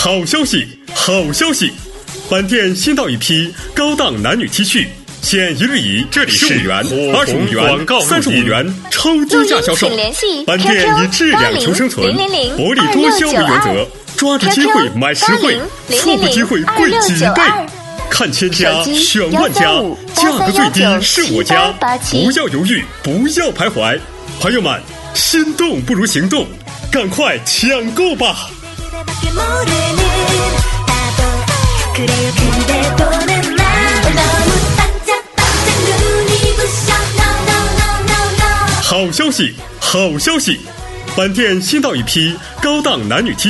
好消息，好消息！本店新到一批高档男女 T 恤，现一日以15元、25元、35元超低价销售。本店以质量求生存，薄利多销为原则，抓住机会买实惠，错过机会贵几倍。看千家，选万家，价格最低是我家，不要犹豫，不要徘徊。朋友们，心动不如行动，赶快抢购吧！好消息，好消息！本店新到一批高档男女 T